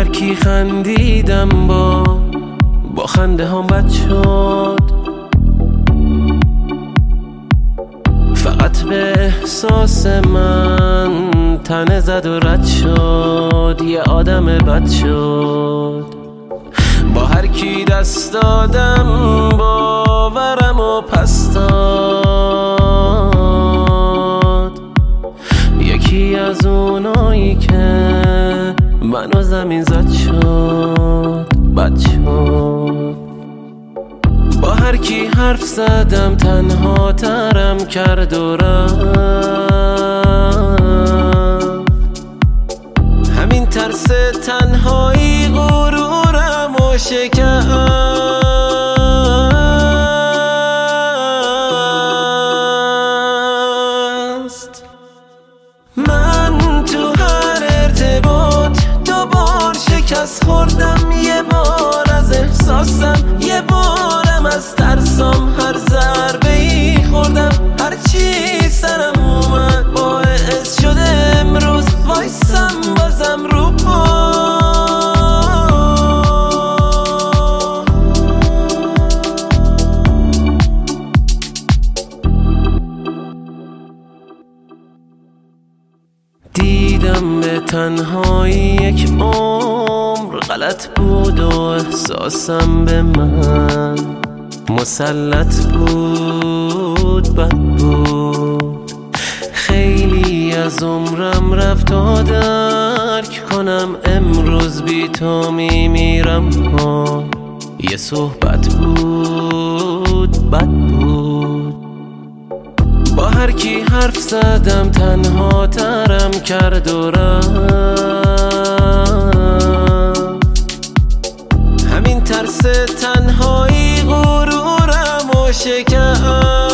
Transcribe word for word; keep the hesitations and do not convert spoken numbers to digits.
کی خندیدم با با خنده هم بد شد، فقط به احساس من تنه زد و رد شد، یه آدم بد شد. با هر کی دست دادم باورم و پس داد، یکی از اونایی که منو زمین زد شد، بد شد. با هر کی حرف زدم تنها ترم کرد و رفت، همین ترس تنهایی غرورم و شکست. من تو هر ارتباط دو بار شکست خوردم، یه بار از احساسم، یه بارم از ترسام، هر ضربه ای خوردم، هر چی سرم اومد باعث شده امروز وایسم بازم رو پا. دیدم به تنهایی یک عمر غلط بود و احساسم به من مسلط بود، بد بود. خیلی از عمرم رفت تا درک کنم امروز بی تو میمیرم ها. یه صحبت بود، بد بود. با هر کی حرف زدم تنها ترم کرد و رفت، همین ترس تنهایی غرورم و شکست.